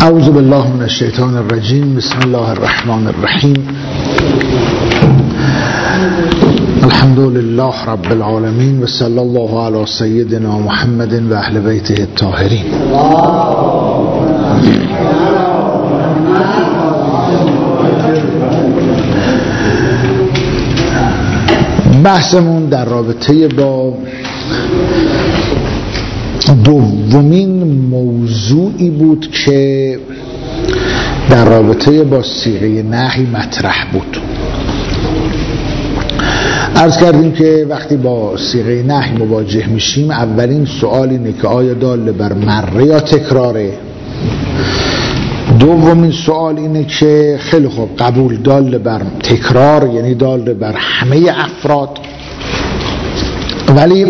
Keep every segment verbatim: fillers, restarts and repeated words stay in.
اعوذ بالله من الشیطان الرجیم. بسم الله الرحمن الرحیم. الحمد لله رب العالمین و صلی الله علی سیدنا محمد و اهل بیته الطاهرین. بحثمون در رابطه با دومین موضوعی بود که در رابطه با صیغه نهی مطرح بود. عرض کردیم که وقتی با صیغه نهی مواجه میشیم اولین سوال اینه که آیا دال بر مره یا تکراره. دومین سوال اینه که خیلی خوب قبول دال بر تکرار یعنی دال بر همه افراد، ولی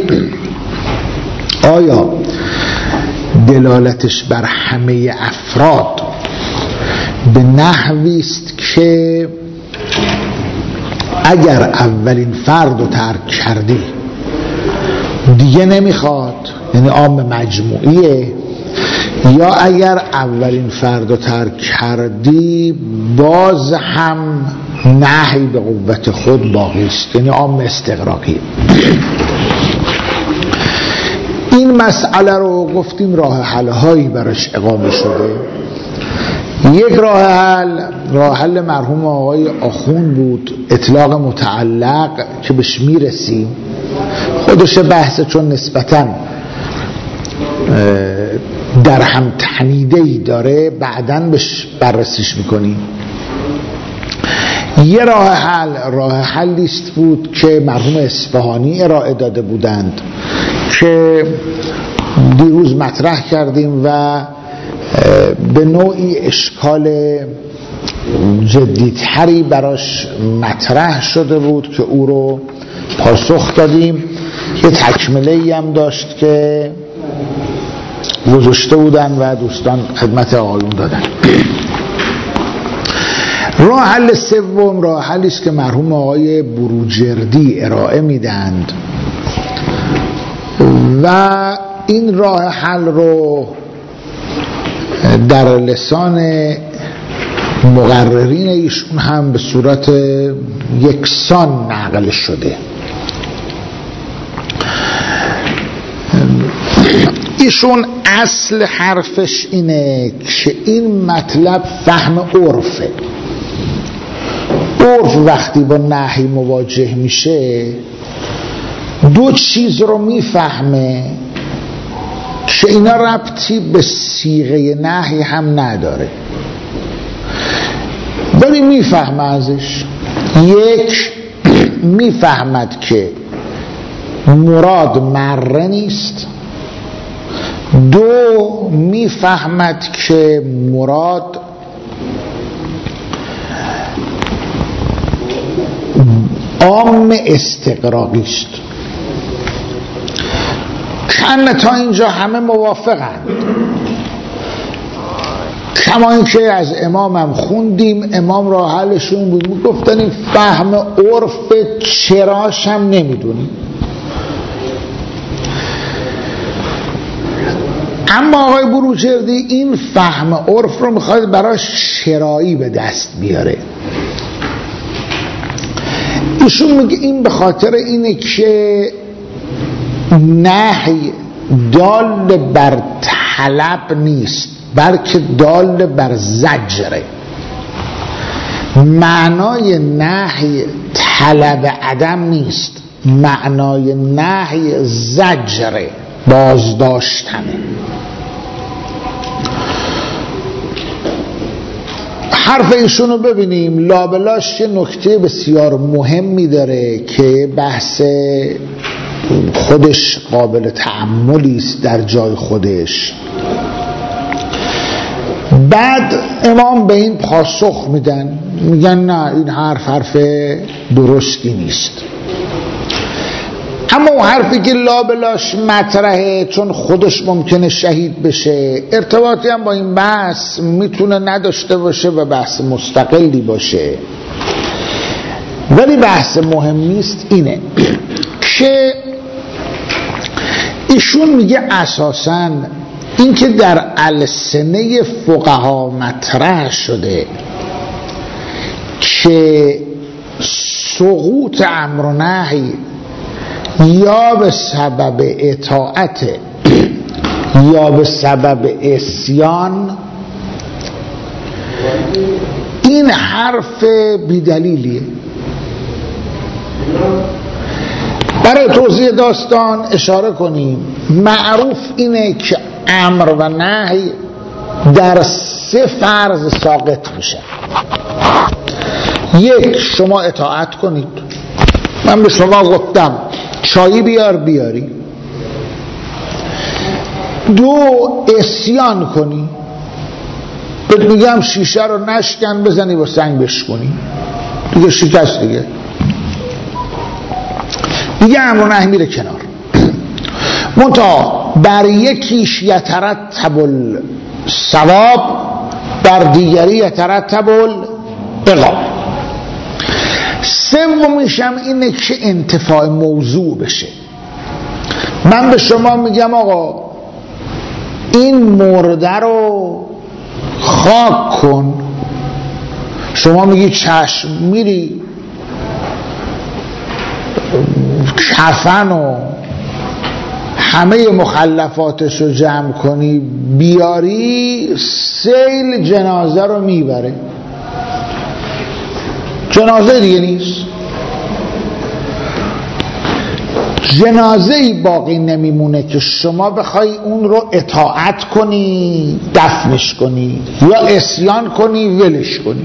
آیا دلالتش بر همه افراد به نحوی است که اگر اولین فرد رو ترک کردی دیگه نمیخواد، یعنی عام مجموعیه، یا اگر اولین فرد رو ترک کردی باز هم نهی به قوت خود باقی است، یعنی عام استغراقی. این مسئله رو گفتیم راه حل هایی براش اقامه شده. یک راه حل راه حل مرحوم آقای آخوند بود، اطلاق متعلق، که بهش میرسیم. خودش بحث چون نسبتاً در هم تنیده‌ای داره بعداً بهش بررسیش میکنیم. یه راه حل راه حلیست بود که مرحوم اصفهانی ارائه داده بودند که دیروز مطرح کردیم و به نوعی اشکال جدی‌تری براش مطرح شده بود که او رو پاسخ دادیم. یه تکمله‌ای هم داشت که گذاشته بودن و دوستان خدمت آقایون دادن. راه حل سوم راه حلی است که مرحوم آقای بروجردی ارائه میدند و این راه حل رو در لسان مقررین ایشون هم به صورت یکسان نقل شده. ایشون اصل حرفش اینه که این مطلب فهم عرفه. عرف وقتی با نهی مواجه میشه دو چیز رو میفهمه که اینا ربطی به صیغه نهی هم نداره، ولی میفهمه ازش. یک، میفهمد که مراد مره نیست. دو، میفهمد که مراد عام استقراقی است. همه تا اینجا همه موافقند، کما اینکه از امام هم خوندیم. امام راه حلشون بود میگفتن این فهم عرف چراش هم نمیدونیم. اما آقای بروجردی این فهم عرف رو میخواد براش چرایی به دست بیاره. ایشون میگه این به خاطر اینه که نهی دال بر طلب نیست بلکه دال بر زجره. معنای نهی طلب عدم نیست، معنای نهی زجره، بازداشتنه. حرف ایشونو ببینیم. لابلاش یه نکته بسیار مهمی داره که بحث خودش قابل تأملی است در جای خودش. بعد امام به این پاسخ میدن، میگن نه این حرف حرف درستی نیست. اما اون حرفی که لابلاش مطرحه چون خودش ممکنه شهید بشه، ارتباطی هم با این بحث میتونه نداشته باشه و بحث مستقلی باشه، ولی بحث مهم نیست. اینه که ایشون میگه اساساً این که در السنه فقها مطرح شده که سقوط امر و نهی یا به سبب اطاعت یا به سبب عصیان، این حرف بیدلیلیه. برای توضیح داستان اشاره کنیم، معروف اینه که امر و نهی در سه فرض ساقط میشه. یک، شما اطاعت کنید، من به شما گفتم چایی بیار بیاری. دو، عصیان کنی، بهت میگم شیشه رو نشکن، بزنی با سنگ بشکنی، دیگه شکست، دیگه دیگه امر و نهی میره کنار. منتها بر یکیش یترتب الثواب، بر دیگری یترتب العقاب. سومیشم اینه که انتفاع موضوع بشه. من به شما میگم آقا این مرده رو خاک کن، شما میگی چشم، میری کفن و همه مخلفاتش رو جمع کنی بیاری، سیل جنازه رو میبره، جنازه دیگه نیست، جنازه‌ای باقی نمیمونه که شما بخوای اون رو اطاعت کنی دفنش کنی یا عصیان کنی ولش کنی.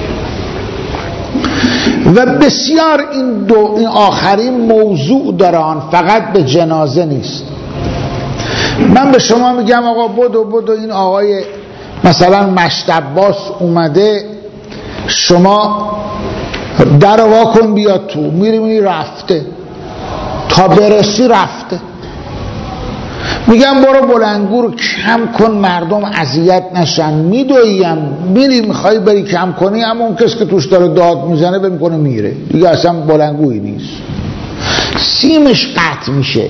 و بسیار این دو این آخرین موضوع داره، آن فقط به جنازه نیست. من به شما میگم آقا بدو بدو این آقای مثلا مشت عباس اومده، شما در وا کن بیاد تو، میری میری رفته، تا برسی رفته. میگم برو بلندگو رو کم کن مردم اذیت نشن، میدویم میری میخوای بری کم کنی، اما اون کس که توش داره داد میزنه بهم کنه میره دیگه، اصلا بلندگویی نیست، سیمش قطع میشه.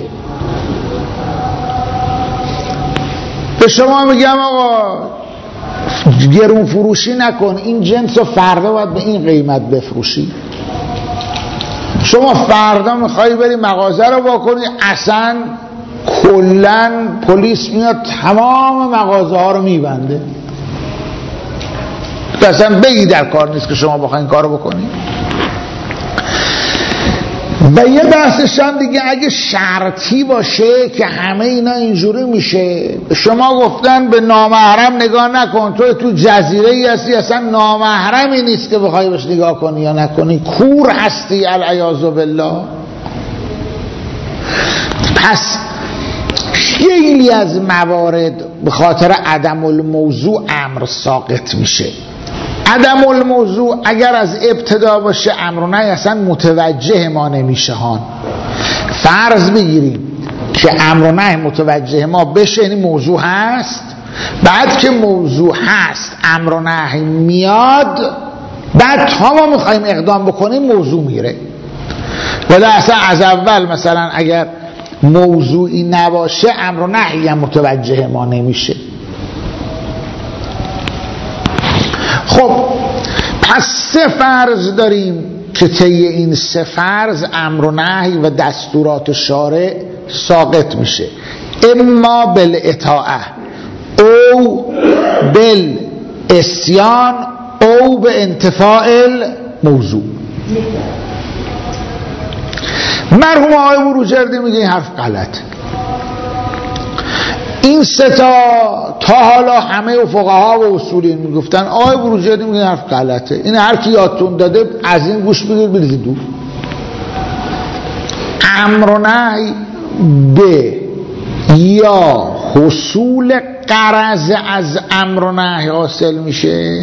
به شما میگم آقا گرون فروشی نکن، این جنس رو فردا باید به این قیمت بفروشی. شما فردا میخوایی بری مغازه رو واکنی، اصلا کلن پلیس میاد تمام مغازه ها رو میبنده، اصلا بگی در کار نیست که شما بخواین کار رو بکنی. و یه بحثش هم دیگه اگه شرطی باشه که همه اینا اینجوری میشه، شما گفتن به نامحرم نگاه نکن، تو تو جزیره ای هستی اصلا نامحرمی نیست که بخوای بهش نگاه کنی یا نکنی، کور هستی العیاذ بالله. پس خیلی از موارد به خاطر عدم الموضوع امر ساقط میشه. عدم الموضوع اگر از ابتدا باشه امر و نهی اصلا متوجه ما نمیشه هان. فرض بگیریم که امر و نهی متوجه ما بشه، یعنی موضوع هست، بعد که موضوع هست امر و نهی میاد، بعد تا ما میخوایم اقدام بکنیم موضوع میره. ولی اصلا از اول مثلا اگر موضوعی نباشه امر و نهی هم متوجه ما نمیشه. خب پس سه فرض داریم که طی این سه فرض امر و نهی و دستورات شارع ساقط میشه، اما بالاطاعه او بالعصیان او به انتفاع الموضوع. مرحوم آقای بروجردی میگه این حرف غلطه. این سه تا تا حالا همه فقها و اصولین میگفتن، آقای بروجردی میگه این حرف غلطه. این هر کی یادتون داده از این گوش بگیر بریزید دور. امر و نهی به یا حصول غرض از امر و نهی حاصل میشه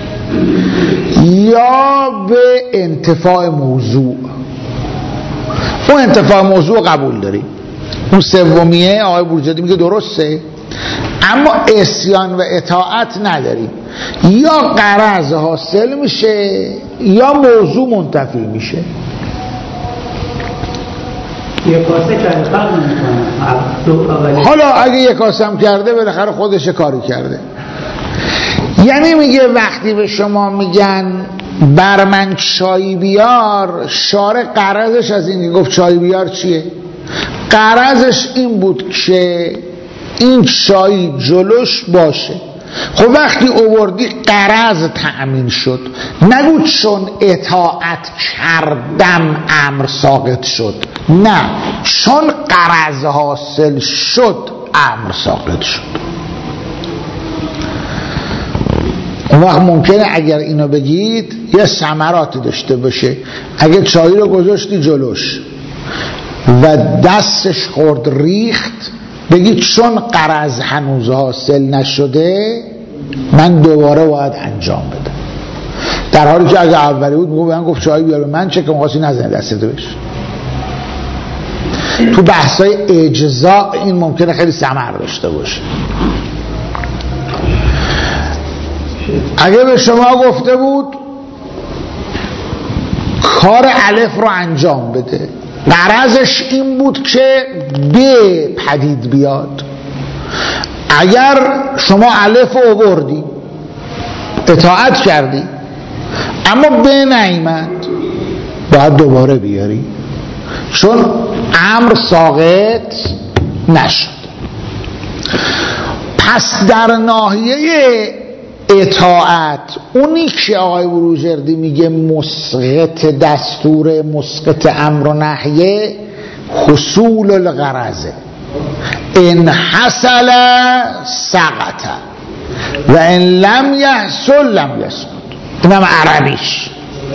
یا به انتفاع موضوع. اون انتفاع موضوع قبول داریم، اون سومیه آقای بروجردی میگه درسته، اما عصیان و اطاعت نداریم، یا غرض حاصل میشه یا موضوع منتفی میشه. یک کاسه کرده فرق نمیکنه. حالا اگه یک کاسه هم کرده بالاخره خودش کاری کرده. یعنی میگه وقتی به شما میگن بر من چای بیار، شارع غرضش از این که گفت چای بیار چیه؟ غرضش این بود که این چای جلوش باشه. خب وقتی اووردی غرض تأمین شد، نگو چون اطاعت کردم امر ساقط شد، نه، چون غرض حاصل شد امر ساقط شد. اون وقت ممکنه اگر اینو بگید یه ثمراتی داشته باشه. اگه چای رو گذاشتی جلوش و دستش خورد ریخت، بگید چون غرض هنوز حاصل نشده من دوباره باید انجام بدم، در حالی که اگه اولی بود میگو من گفت چای بیار به من چه که مخواستی نزنه دستت بشه. تو بحثای اجزا این ممکنه خیلی ثمر داشته باشه. اگه به شما گفته بود کار الف رو انجام بده، غرضش این بود که ب پدید بیاد، اگر شما الف رو آوردی اطاعت کردی اما ب نیامد، باید دوباره بیاری، چون امر ساقط نشد. پس در ناحیه اطاعت اونی که آقای بروجردی میگه مسقط دستور، مسقط امر و نهیه، حصول الغرضه، ان حصل سقط و ان لم یحصل لم یسقط. اینم عربیش.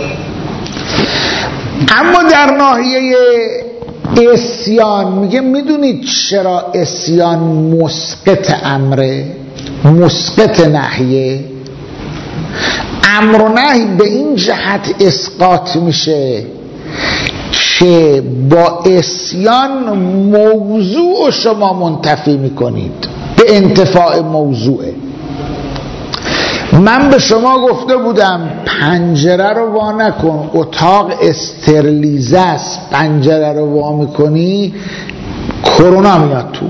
اما در ناحیه اسیان میگه میدونید چرا اسیان مسقط امره، مسقط نهیه؟ امر و نهی به این جهت اسقاط میشه که با اسیان موضوع شما منتفی میکنید به انتفاع موضوعه. من به شما گفته بودم پنجره رو وا نکن، اتاق استرلیزه است، پنجره رو وا میکنی کرونا میاد تو.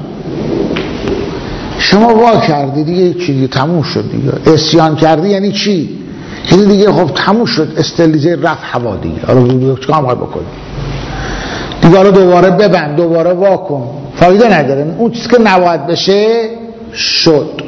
شما وا کردی دیگه، چی دیگه تموم شد دیگه. اسیان کردی یعنی چی؟ یعنی دیگه خب تموم شد، استرلیزه رفت هوا دیگه، حالا چیکار می‌خوای بکنی دیگه؟ حالا دوباره ببند، دوباره وا کن، فایده نداره. اون چیزی که نباید بشه شد.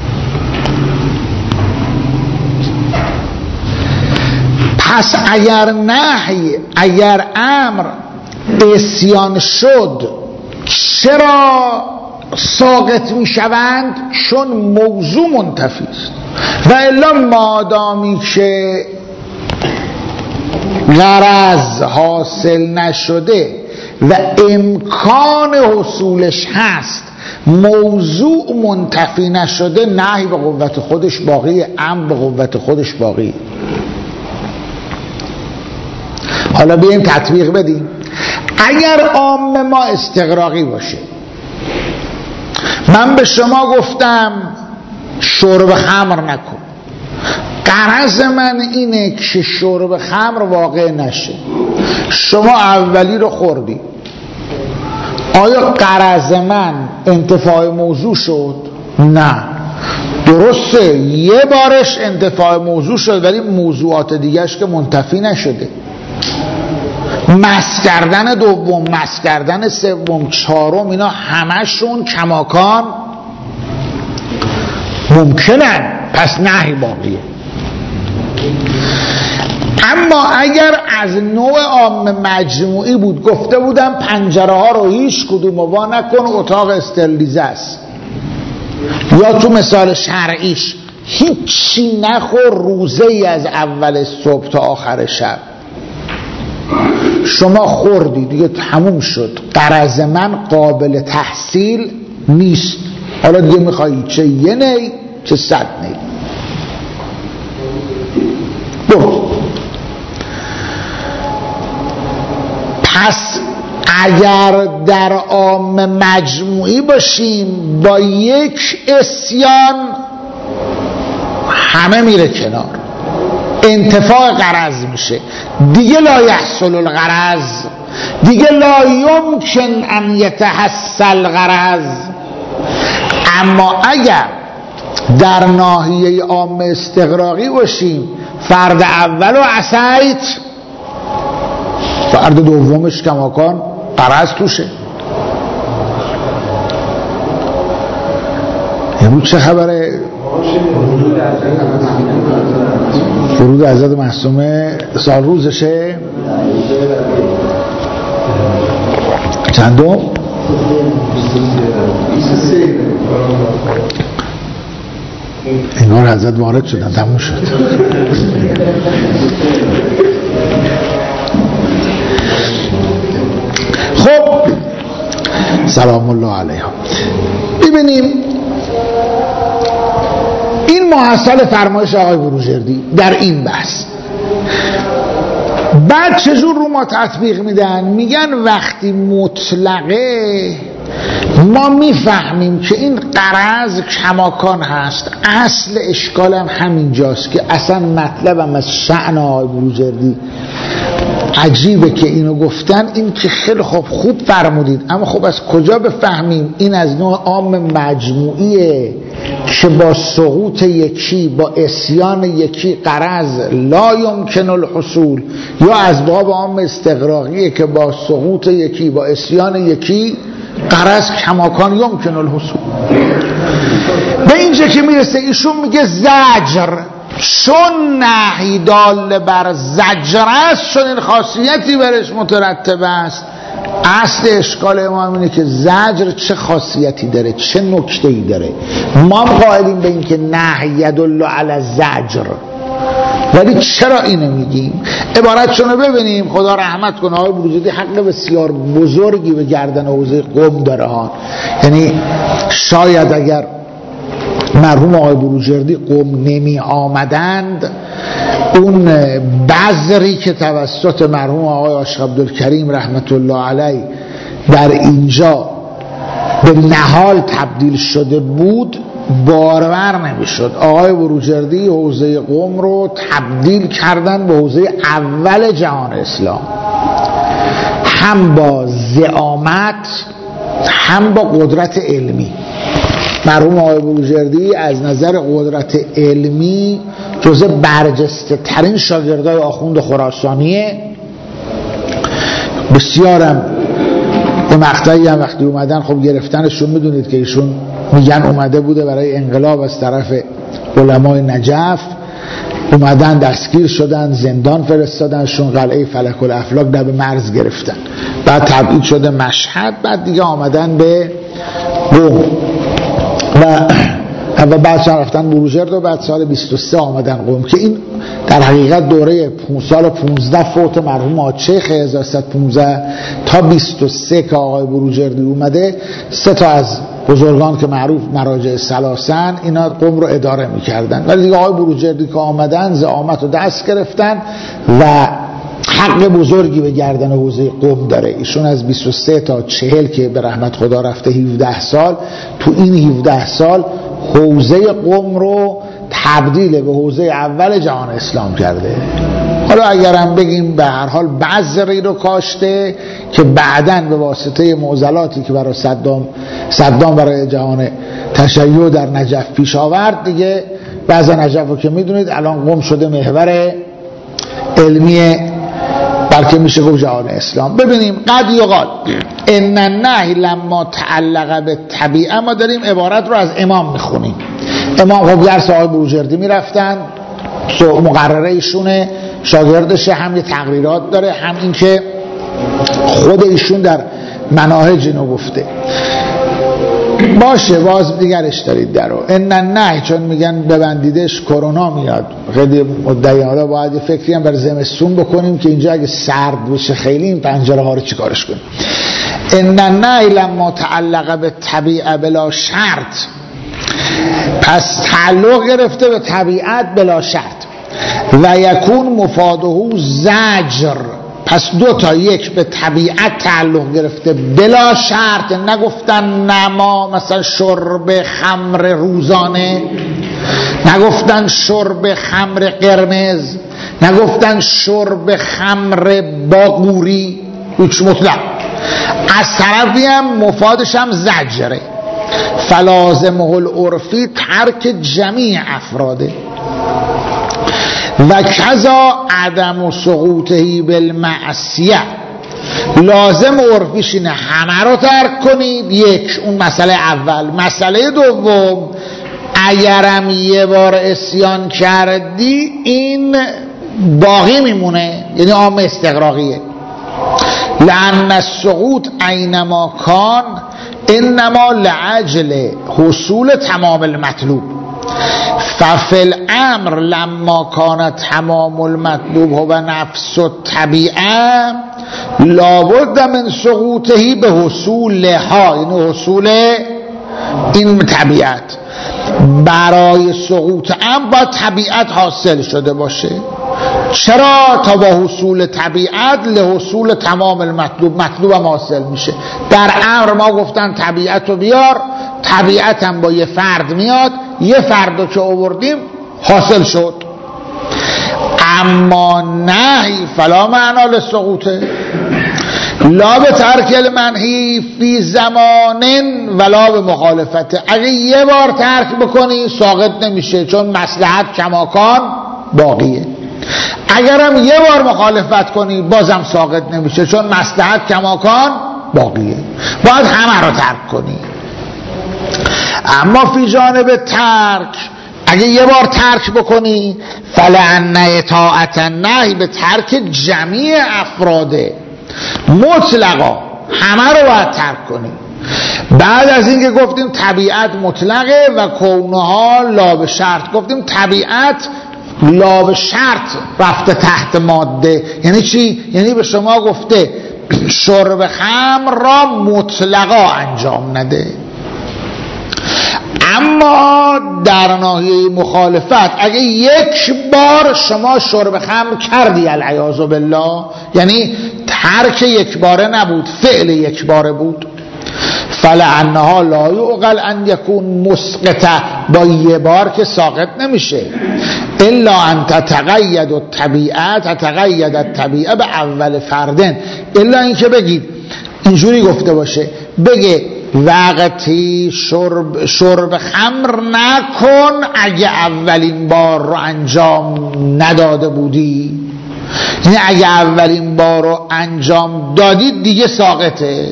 پس اگر نهی، اگر امر اسیان شد، چرا ساقط می شوند؟ چون موضوع منتفی است. و الا مادامی که غرض حاصل نشده و امکان حصولش هست، موضوع منتفی نشده، نهی به قوت خودش باقی، امر به قوت خودش باقی. حالا بیاییم تطبیق بدیم. اگر عام ما استغراقی باشه، من به شما گفتم شرب خمر نکن، غرض من اینه که شرب خمر واقع نشه، شما اولی رو خوردی، آیا غرض من انتفاع موضوع شد؟ نه. درسته یه بارش انتفاع موضوع شد ولی موضوعات دیگهش که منتفی نشده. مس کردن دوم، مس کردن سوم، چهارم، اینا همشون کماکان ممکنن، پس نهی باقیه. اما اگر از نوع عام مجموعی بود، گفته بودم پنجره ها رو هیچ کدوم وا نکن، اتاق استرلیزه است، یا تو مثال شرعیش هیچی نخور روزه ای از اول صبح تا آخر شب، شما خوردی دیگه تموم شد، غرض من قابل تحصیل نیست، حالا دیگه میخوایی چه یه نی چه صد نی. پس اگر در عام مجموعی باشیم با یک اسیان همه میره کنار، انتفاع غرض میشه دیگه، لا یحصل الغرض دیگه لا یمکن ان یتحصل غرض. اما اگر در ناحیه عام استغراقی باشیم، فرد اول و عصیت، فرد دومش کماکان غرض توشه. امروز چه خبره؟ ورود حضرت معصومه سال روزشه چندم؟ انگار حضرت وارد شدن، تموم شد. خب سلام الله علیهم. ببینیم این محصل فرمایش آقای بروجردی در این بحث. بعد چجور رو ما تطبیق میدن؟ میگن وقتی مطلقه ما میفهمیم که این غرض کماکان هست. اصل اشکالم همینجاست که اصلا مطلبم از شأن آقای بروجردی عجیبه که اینو گفتن. این که خیلی خوب خوب فرمودید، اما خب از کجا بفهمیم این از نوع عام مجموعیه که با سقوط یکی، با اسیان یکی غرض لا یمکن الحصول، یا از باب عام استغراقیه که با سقوط یکی، با اسیان یکی غرض کماکان یمکن الحصول. به اینجا که میرسه ایشون میگه زجر، چون نهی دال بر زجر است، چون این خاصیتی برش مترتب است. اصل اشکال ما اینه که زجر چه خاصیتی داره، چه نکته‌ای داره. ما هم قائلیم به این که نهی یدل علی الزجر، ولی چرا اینو میگیم؟ عبارتشون رو ببینیم. خدا رحمت کنه آقای بروجردی حق بسیار بزرگی به گردن حوزه قم داره ها. یعنی شاید اگر مرحوم آقای بروجردی قم نمی آمدند، اون بذری که توسط مرحوم آقای عاشق عبدالکریم رحمت الله علیه در اینجا به نهال تبدیل شده بود بارور نمی شد. آقای بروجردی حوزه قم رو تبدیل کردن به حوزه اول جهان اسلام، هم با زعامت هم با قدرت علمی. مرحوم آقای بروجردی از نظر قدرت علمی جزء برجسته ترین شاگردای آخوند خراسانیه. بسیارم به مقطعی هم وقتی اومدن خب گرفتنشون، میدونید که ایشون میگن اومده بوده برای انقلاب از طرف علمای نجف، اومدن دستگیر شدن، زندان فرستادنشون، قلعه فلک الافلاک در به مرز گرفتن، بعد تبعید شده مشهد، بعد دیگه آمدن به قم و و بعد سال رفتن بروجرد و بعد سال بیست و سه آمدن قم، که این در حقیقت دوره سال پانزده فوت مرحوم آچخ هزار و سیصد و پانزده تا بیست و سه که آقای بروجردی اومده. سه تا از بزرگان که معروف مراجع سلاسن اینا قم رو اداره میکردن، ولی دیگه آقای بروجردی که آمدن زعامت رو دست گرفتن و حق بزرگی به گردن حوزه قم داره. ایشون از بیست و سه تا چهل که به رحمت خدا رفته هفده سال، تو این هفده سال حوزه قم رو تبدیل به حوزه اول جهان اسلام کرده. حالا اگرم بگیم به هر حال بذری رو کاشته که بعداً به واسطه معضلاتی که برای صدام صدام برای جهان تشیع در نجف پیش آورد، دیگه بعض نجف رو که میدونید الان قم شده محور علمی، بلکه میشه گفت جهان اسلام. ببینیم قد یقال ان النهی لما تعلق به طبیعه، ما داریم عبارت رو از امام میخونیم. امام خب درس آقای بروجردی میرفتن، مقرره ایشونه، شاگردشه، هم یه تقریرات داره، هم این که خود ایشون در مناهج اینو گفته. باشه باز دیگرش دارید درو ان النهی، چون میگن ببندیدش کرونا میاد، خیلی مدعی حالا باید یه فکری هم برای زمستون بکنیم که اینجا اگه سرد بشه خیلی این پنجره ها رو چیکارش کنیم. ان النهی لما تعلق به طبیعه بلا شرط، پس تعلق گرفته به طبیعت بلا شرط. و یکون مفاده زجر، پس دو تا، یک به طبیعت تعلق گرفته بلا شرط، نگفتن نما مثلا شرب خمر روزانه، نگفتن شرب خمر قرمز، نگفتن شرب خمر باقوری، هیچ مطلق. از طرفی هم مفادش هم زجره. فلازمه العرفی ترک جمیع افراده و کذا عدم سقوطهی بالمعصیه. لازم عرفیش اینه همه رو ترک کنید، یک، اون مسئله اول. مسئله دوم، اگرم یه بار عصیان کردی این باقی میمونه، یعنی عام استغراقیه. لأن السقوط اینما کان انما لعجل حصول تمام المطلوب ففی الامر لما کان تمام المطلوب هو نفس الطبیعه لابد من سقوطهی به حصولها، یعنی حصول این طبیعت. برای سقوط امر باید طبیعت حاصل شده باشه. چرا؟ تا با حصول طبیعت لحصول تمام المطلوب، مطلوب هم حاصل میشه. در امر ما گفتن طبیعت رو بیار، طبیعت هم با یه فرد میاد، یه فرد رو که آوردیم حاصل شد. اما نهی فلا معنا لسقوطه لا به ترک المنهی فی زمان ولا به مخالفته. اگه یه بار ترک بکنی ساقط نمیشه، چون مصلحت کماکان باقیه. اگرم یه بار مخالفت کنی بازم ساقط نمیشه، چون مصلحت کماکان باقیه. باید همه رو ترک کنی. اما فی جانب ترک، اگه یه بار ترک بکنی فلعن اطاعت النهی به ترک جمیع افراده مطلقا، همه رو باید ترک کنی. بعد از این که گفتیم طبیعت مطلقه و کونها لا به شرط، گفتیم طبیعت لا به شرط رفته تحت ماده. یعنی چی؟ یعنی به شما گفته شرب خمر را مطلقا انجام نده. اما در ناحیه مخالفت اگه یک بار شما شرب خمر کردی العیاذ بالله، یعنی ترک یک باره نبود، فعل یک باره بود، فلعنها لا یعقل ان یکون مسقطه، با یه بار که ساقط نمیشه. الا ان تتقید الطبیعه تتقید الطبیعه به اول فردن، الا اینکه بگید اینجوری گفته باشه، بگه وقتی شرب, شرب خمر نکن اگه اولین بار رو انجام نداده بودی، یعنی اگه اولین بار رو انجام دادید دیگه ساقطه.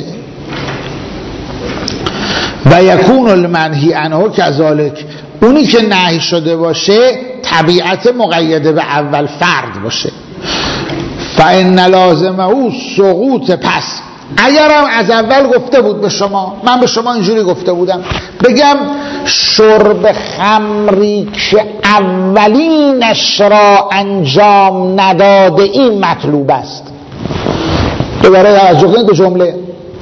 و یکون المنهی عنه کذالک، اونی که نهی شده باشه طبیعت مقیده به اول فرد باشه. فان لازمه سقوط، پس اگرم از اول گفته بود به شما، من به شما اینجوری گفته بودم بگم شرب خمری که اولینش را انجام نداده این مطلوب است. دوباره توجه کنید به جمله،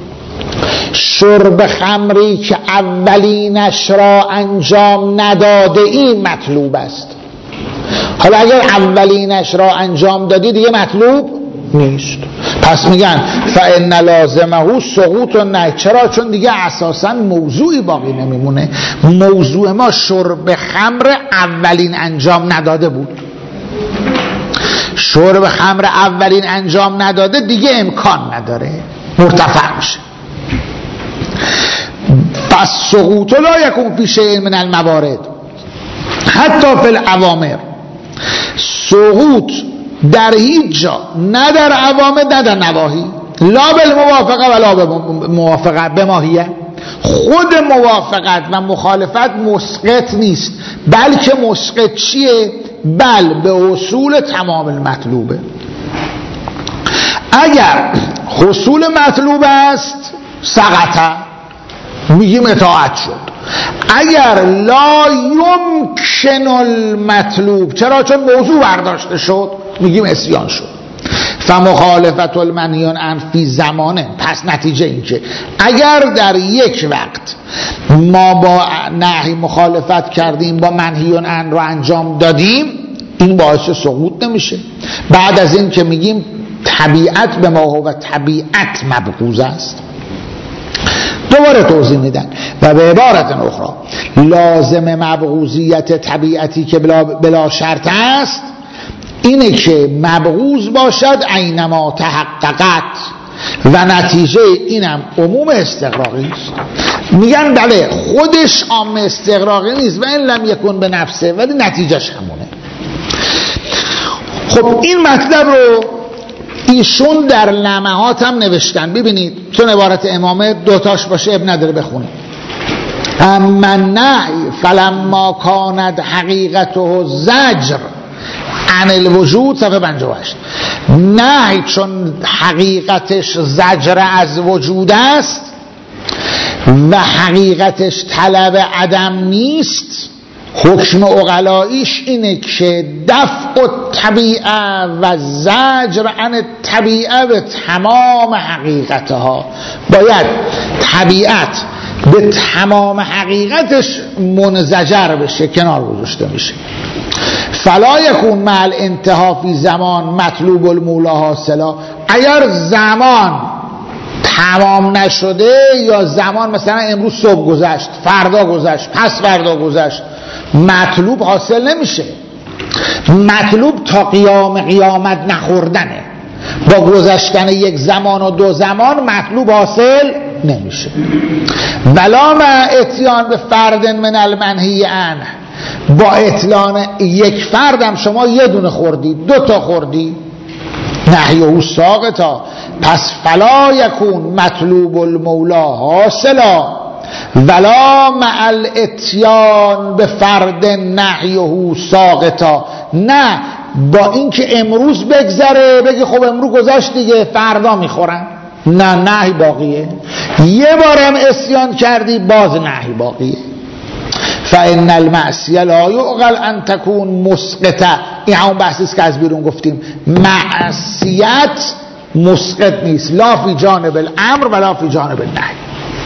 شرب خمری که اولینش را انجام نداده این مطلوب است. حالا اگر اولینش را انجام دادی دیگه مطلوب نیست. پس میگن فإن لازمه سقوط النهی. چرا؟ چون دیگه اساسا موضوعی باقی نمیمونه. موضوع ما شرب خمر اولین انجام نداده بود. شرب خمر اولین انجام نداده دیگه امکان نداره، مرتفع میشه. پس سقوط لا یکون فی شیء من الموارد حتی فی الاوامر. سقوط در هیچ جا، نه در اوامر نه در نواهی، لا بالموافقه ولا بالموافقه بماهیه. خود موافقت و مخالفت مسقط نیست، بلکه مسقط چیه؟ بل به حصول تمام المطلوبه. اگر حصول مطلوب است سقطه، میگیم اطاعت شد. اگر لا یمکن المطلوب، چرا؟ چون موضوع برداشته شد، میگیم عصیان شد. فمخالفت المنهی عنه فی زمانه، پس نتیجه این که اگر در یک وقت ما با نهی مخالفت کردیم، با منهی عنه رو انجام دادیم، این باعث سقوط نمیشه. بعد از این که میگیم طبیعت به ما و طبیعت مبغوض است. دوباره توضیح میدن و به عبارت اخرى لازم مبغوضیت طبیعتی که بلا, بلا شرط است اینه که مبغوض باشد اینما تحققت، و نتیجه اینم عموم استغراقی است. میگن بله خودش عام استغراقی نیست و این لم یکن به نفسه، ولی نتیجهش همونه. خب این مطلب رو ایشون در لمحات هم نوشتن، ببینید چون عبارت امامه دوتاش باشه اب نداره بخونید. اما نهی فلما کاند حقیقته زجر عن الوجود، صفحه پنجاه و هشت. نهی چون حقیقتش زجر از وجود است و حقیقتش طلب عدم نیست، حکم عقلاییش اینه که دفع طبیعه و زجر عن طبیعه به تمام حقیقتها، باید طبیعت به تمام حقیقتش منزجر بشه، کنار گذاشته میشه. فلا یکون مع الانتهاء فی زمان مطلوب المولا حاصلا. اگر زمان تمام نشده یا زمان مثلا امروز صبح گذشت، فردا گذشت، پس فردا گذشت، مطلوب حاصل نمیشه. مطلوب تا قیام قیامت نخوردنه. با گذشتن یک زمان و دو زمان مطلوب حاصل نمیشه. ولا مع اتیان به فرد من المنهی عنه، با اتلان یک فردم شما یه دونه خوردی، دو تا خوردی، نهیه ساقطا، پس فلا یکون مطلوب المولا حاصلا ولا مع الاتیان به فرد نهیه ساقطا. نه با اینکه امروز بگذره بگی خب امروز گذشت دیگه فردا میخورم، نه، نهی باقیه. یه بارم اسیان کردی باز نهی باقیه. فإن المعصیه لا یعقل ان تكون مسقطه. این همون بحثی است که از بیرون گفتیم، معصیت مسقط نیست، لا فی جانب الامر ولا فی جانب النهی.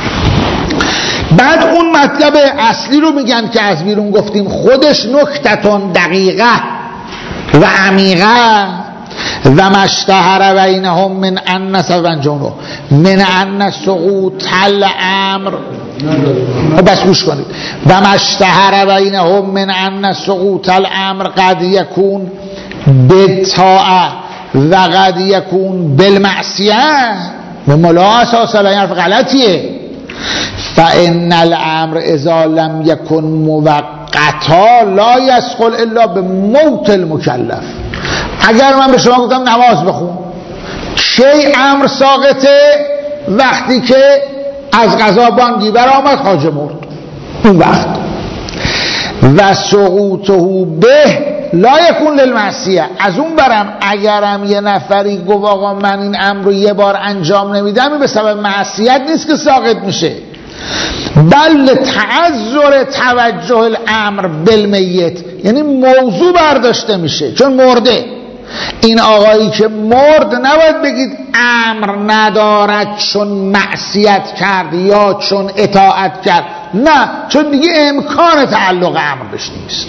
بعد اون مطلب اصلی رو میگن که از بیرون گفتیم، خودش نکتتون دقیقه و عمیقه و مشتهر بینهم من ان سبنجونو من ان سقوط الامر. بس گوش کنید. و مشتهر بینهم من ان سقوط الامر قد یکون بالطاعه و قد یکون بالمعصیه. و ملا اساسا این حرف غلطیه. فان الامر اذا لم یکن موقتا لا یسقل الا به موت المکلف. اگر من به شما گفتم نماز بخون، چه امر ساقطه؟ وقتی که از قضا بانگی برآمد خواجه مرد، اون وقت. و سقوطه به لا یکون للمعصیه. از اون برم اگرم یه نفری گفت آقا من این امر رو یه بار انجام نمیدم، این به سبب معصیت نیست که ساقط میشه، بل تعذر توجه الامر بالمیت، یعنی موضوع برداشته میشه چون مرده. این آقایی که مرد نباید بگید امر ندارد چون معصیت کرد یا چون اطاعت کرد، نه، چون دیگه امکان تعلق امر بهش نیست.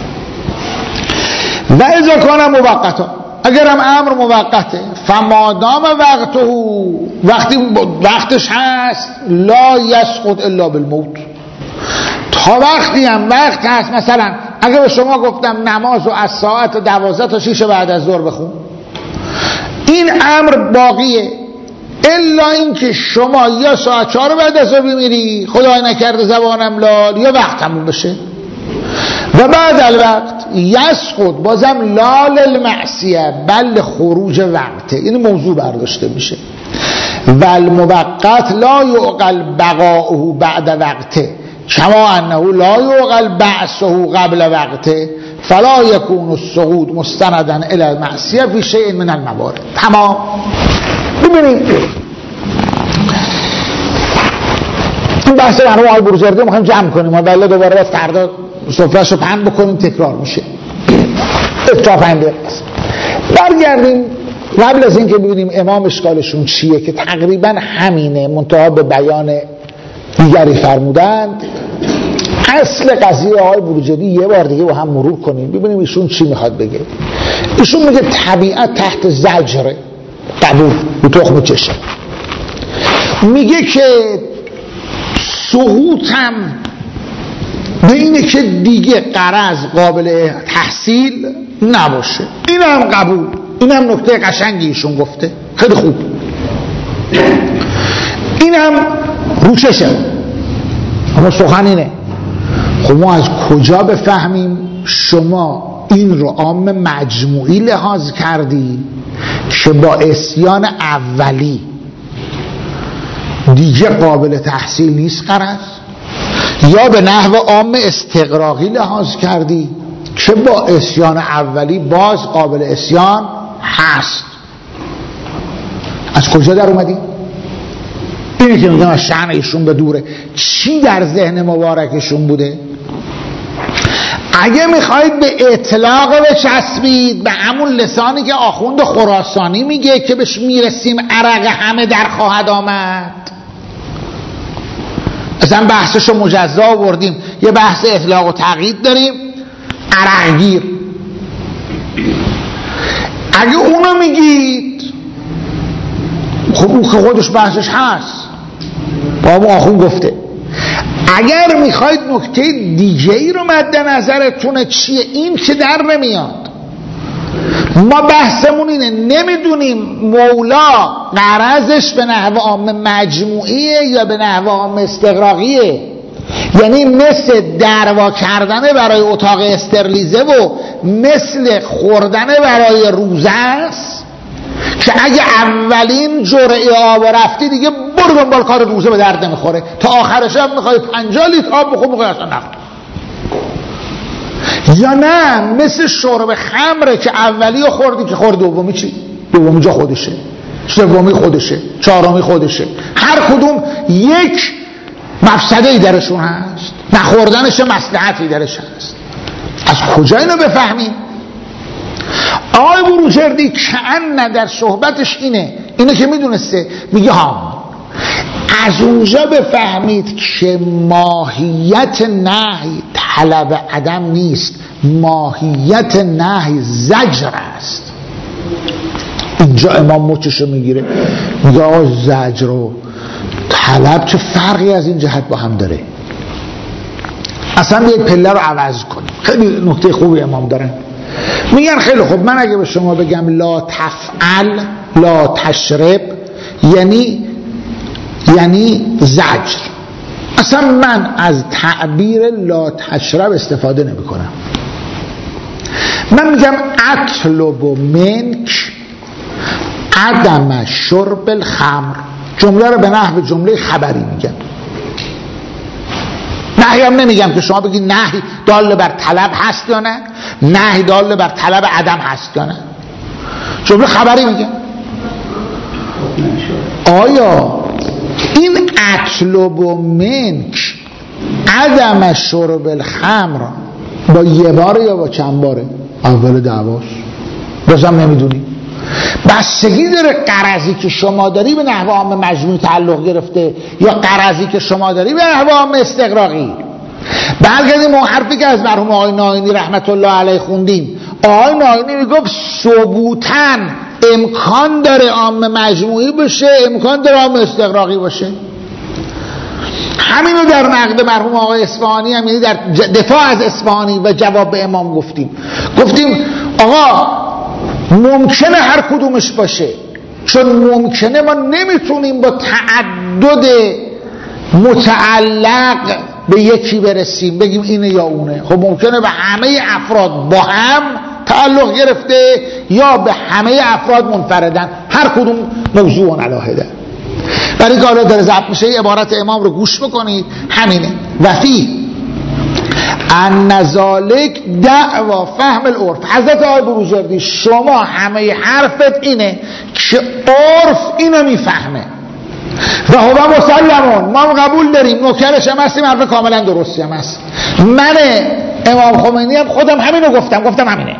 و اذا کان موقتا، اگرم امر موقته، فمادام وقته، وقتی وقتش هست، لا یسقط الا بالموت، تا وقتی هم وقت هست. مثلا اگه به شما گفتم نماز رو از ساعت دوازده تا شیش بعد از ظهر بخون، این امر باقیه، الا اینکه شما یا ساعت چهار بعد از ظهر بمیری، خدای نکرده زبانم لال، یا وقت تموم بشه. و بعد الوقت یسقط، بازم لال المعصیه بل خروج وقته، این موضوع برداشته میشه. و الموقت لا یعقل بقاؤه بعد وقته کما انه لا یعقل بعثه قبل وقته فلا یکون السقوط مستندا الی المعصیه فی شیء من الموارد. تمام. ببینید این بحث مرحوم آقای بروجردی میخوایم جمع کنیم، ولی دوباره باید فردا سفره‌شو پهن بکنیم، تکرار میشه. تا پنج دقیقه برگردیم قبل از اینکه ببینیم امام اشکالشون چیه که تقریبا همینه، منتها به بیان دیگری فرمودند. اصل قضیه آقای بروجردی یه بار دیگه با هم مرور کنیم ببینیم ایشون چی میخواد بگه. ایشون میگه طبیعت تحت زجره، قبول، به تخم چشه. میگه که سقوطم به اینه که دیگه غرض قابل تحصیل نباشه، اینم قبول، اینم نکته قشنگی ایشون گفته، خیلی خوب. این هم روچشه، اما سخن اینه. خب ما از کجا بفهمیم شما این رو عام مجموعی لحاظ کردی که با عصیان اولی دیگه قابل تحصیل نیست قرض، یا به نحو عام استغراقی لحاظ کردی که با عصیان اولی باز قابل عصیان هست؟ از کجا در اومدی؟ اینه که میگم از شأن ایشون به دوره. چی در ذهن مبارکشون بوده؟ اگه میخواید به اطلاق بچسبید به همون لسانی که آخوند خراسانی میگه که بهش میرسیم عرق همه در خواهد آمد، اصلا بحثشو مجزا آوردیم، یه بحث اطلاق و تقیید داریم، عرقگیر. اگه اونو میگید خب اون که خودش بحثش هست، با همون آخوند گفته. اگر میخواید نکته دیگه ای رو مد نظرتونه چیه؟ این که در نمیاد. ما بحثمون اینه نمیدونیم مولا غرضش به نحو عام مجموعیه یا به نحو عام استغراقیه، یعنی مثل دروا کردن برای اتاق استرلیزه و مثل خوردن برای روزه است که اگه اولین جرعه آب رفتی دیگه برو دنبال کار روزه به درد نمیخوره، تا آخر شب میخوای پنجاه لیتر آب بخور میخوای اصلا نخور. یا نه مثل شرب خمره که اولی خوردی که خورد دومی چی؟ دومی جا خودشه، سومی خودشه، چهارمی خودشه، هر کدوم یک مفسده‌ای درشون هست، نخوردنش مصلحتی درش هست. از کجا اینو بفهمیم؟ آقای بروجردی کأن در صحبتش اینه اینه که میدونسته، میگه ها از اونجا بفهمید که ماهیت نهی طلب عدم نیست، ماهیت نهی زجر است. اینجا امام مچشو میگیره، میگه آقا زجر و طلب چه فرقی از این جهت با هم داره؟ اصلا یک پله رو عوض کنیم. خیلی نکته خوبی امام دارن. میگن خیلی خوب، من اگه به شما بگم لا تفعل لا تشرب یعنی یعنی زجر، اصلا من از تعبیر لا تشرب استفاده نمی کنم. من میگم اطلب منک عدم شرب الخمر، جمله رو به نحو جمله خبری میگم. نهی هم نمیگم که شما بگید نهی دال بر طلب هست یا نه، نهی دال بر طلب عدم هست یا نه، جمله خبری میگم. آیا این اطلب منک عدم شرب الخمر با یه باره یا با چند باره؟ اول دعواست، بازم نمیدونی. بستگی داره قرضی که شما داری به نحو عام مجموعی تعلق گرفته یا قرضی که شما داری به نحو عام استغراقی. برگردیم اون حرفی که از مرحوم آقای ناینی رحمت الله علیه خوندیم. آقای ناینی میگفت ثبوتاً امکان داره عام مجموعی باشه، امکان داره عام استغراقی باشه. همینو در نقد مرحوم آقای اصفهانی هم، یعنی در دفاع از اصفهانی و جواب به امام گفتیم. گفتیم آقا ممکنه هر کدومش باشه، چون ممکنه ما نمیتونیم با تعدد متعلق به یکی برسیم بگیم اینه یا اونه. خب ممکنه به همه افراد با هم تعلق گرفته یا به همه افراد منفردن، هر کدوم موضوع علاهده. برای که حالا داره ضبط میشه عبارت امام رو گوش بکنید، همینه. وفی ان ذالک دعوا فهم العرف. حضرت آقای بروجردی شما همه حرفت اینه که عرف اینو میفهمه و هو مسلمون، ما قبول داریم، نوکرش هم هستیم، حرف کاملا درستی هم هست. من امام خمینی هم خودم همینو گفتم گفتم همینه.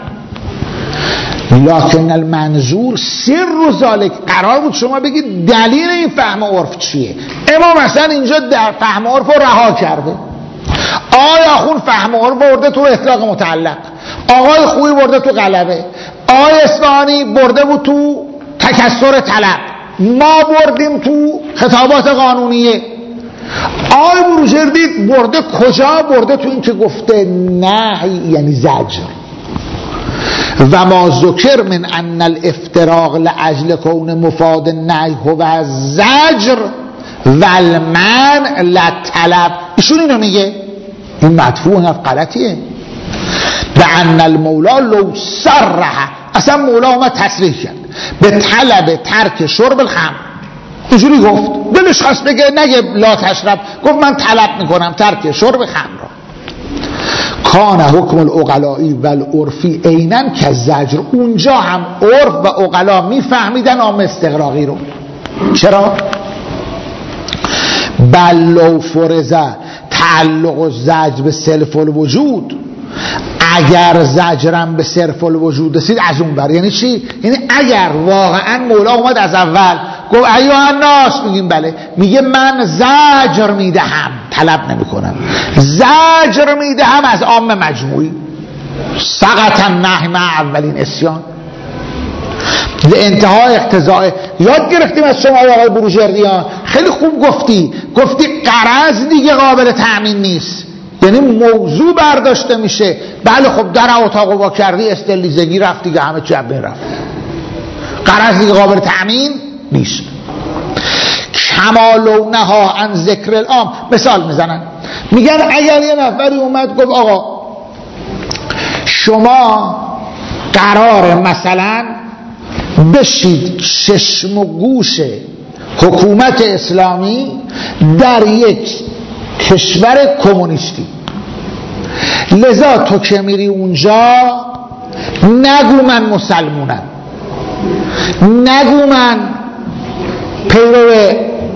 لکن المنظور سر ذالک، قرار بود شما بگید دلیل این فهم عرف چیه. امام اصلا اینجا در فهم عرف رو رها کرده. آقای آخون فهم عرف برده تو اطلاق متعلق، آقای خویی برده تو غلبه، آقای اصفهانی برده بود تو تکسر طلب، ما بردیم تو خطابات قانونیه. آقای بروجردی برده کجا؟ برده تو این که گفته نهی یعنی زجر. و ما ذکر من ان الافتراق لاجل کون مفاد النهی هو زجر و المنع لطلب. ایشون اینو میگه، این مدفوع حرف غلطیه. و ان المولا لو صرح، اصلا مولا اومد تصریح کرد به طلب ترک شرب الخمر، اینجوری گفت، دلش خواست بگه نگه لا تشرب، گفت من طلب میکنم ترک شرب خمر را. کان حکم العقلائی و العرفی عیناً که زجر، اونجا هم عرف و عقلا میفهمیدن عام استغراقی رو. چرا؟ بل لو فرض تعلق الزجر به صرف الوجود، اگر زجرم به صرف الوجود رسید از اون بر، یعنی چی؟ یعنی اگر واقعا مولا اومد از اول گفت ایها الناس، میگیم بله، میگه من زجر میدهم، طلب نمی کنم، زجر میدهم از عام مجموعی، سقط النهی مع اولین اسیان لانتهای اقتضاء. یاد گرفتیم از شما آقای بروجردیان، خیلی خوب گفتی، گفتی غرض دیگه قابل تأمین نیست، یعنی موضوع برداشته میشه. بله خب در اتاق وا کردی استلیزگی رفت دیگه، همه چی بین رفت، غرض دیگه قابل تأمین نیست. کمال و نها عن ذکر العام، مثال میزنن میگن اگر یه نفری اومد گفت آقا شما قرار مثلا بشید چشم و گوش حکومت اسلامی در یک کشور کمونیستی، لذا تو که میری اونجا نگو من مسلمونم، نگو من پیرو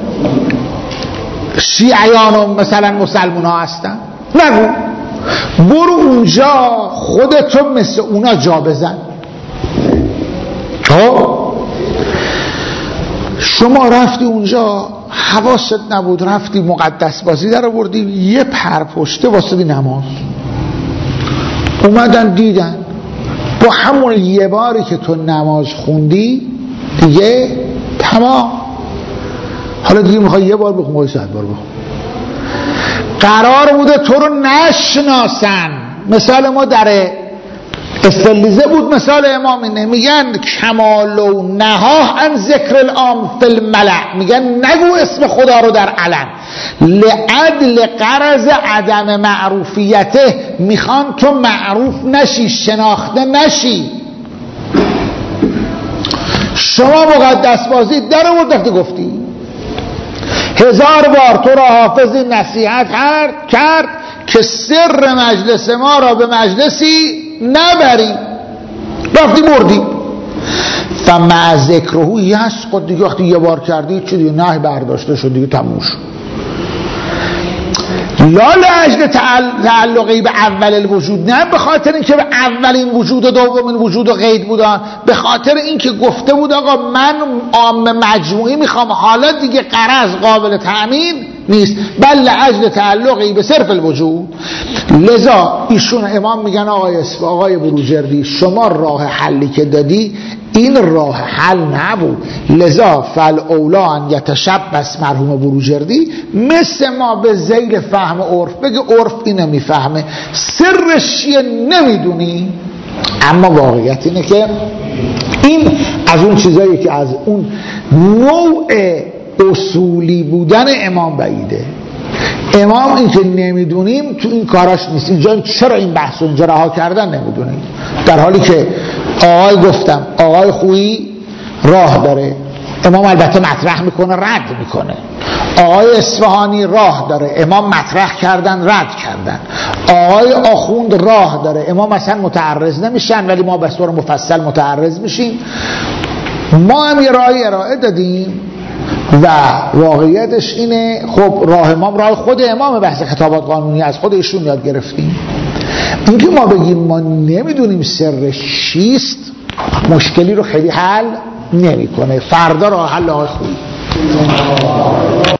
شیعیان و مثلا مسلمون ها هستم، نگو، برو اونجا خودتو مثل اونا جا بزن. شما رفتی اونجا حواست نبود، رفتی مقدس بازی در آوردی، یه پر پشته واسه نماز، اومدن دیدن با همون یه باری که تو نماز خوندی دیگه تمام، حالا دیگه میخوای یه بار بخون، باید صد بار بخون. قرار بوده تو رو نشناسن. مثال ما در استلیزه بود، مثال امام اینه، میگن کمال و نها عن ذکر العام فی الملأ، میگن نگو اسم خدا رو در علن، لعدل قرض عدم معروفیته، میخوان تو معروف نشی، شناخته نشی. شما مقدس بازی در آورد گفتی هزار بار تو را حافظی نصیحت کرد که سر مجلس ما را به مجلسی نبری، رفتی بردی. فمع ذکرهو یسقط، دیگه وقتی یه بار کردی چی دیگه نهی برداشته شد دیگه، تموم شد. لا لاجل تعلقی به اول الوجود، نه به خاطر اینکه به اولین وجود و دومین وجود و قید بودن، به خاطر اینکه گفته بود آقا من عام مجموعی میخوام، حالا دیگه غرض قابل تأمین نیست، بل لاجل تعلقی به صرف الوجود. لذا ایشون امام میگن آقای اسف آقای بروجردی، شما راه حلی که دادی این راه حل نبود، لذا فالاولا ان یتشبث مرحوم بروجردی مثل ما به ذیل فهم عرف بگه عرف اینو میفهمه، سرش چیه نمیدونی. اما واقعیت اینه که این از اون چیزایی که از اون نوع اصولی بودن امام بعیده. امام این که نمیدونیم تو این کاراش نیست. اینجا چرا این بحث رو اینجا رها کردن نمیدونیم، در حالی که آقای گفتم آقای خویی راه داره، امام البته مطرح میکنه رد میکنه. آقای اصفهانی راه داره، امام مطرح کردن رد کردن. آقای آخوند راه داره، امام اصلا متعرض نمیشن ولی ما به صورت مفصل متعرض میشیم. ما هم یه راهی ارائه دادیم و واقعیتش اینه خب راه امام راه خود امام، بحث خطابات قانونی از خود ایشون یاد گرفتیم. اینکه ما بگیم ما نمیدونیم سرش چیست مشکلی رو خیلی حل نمیکنه. فردا راه حل آقای خوبی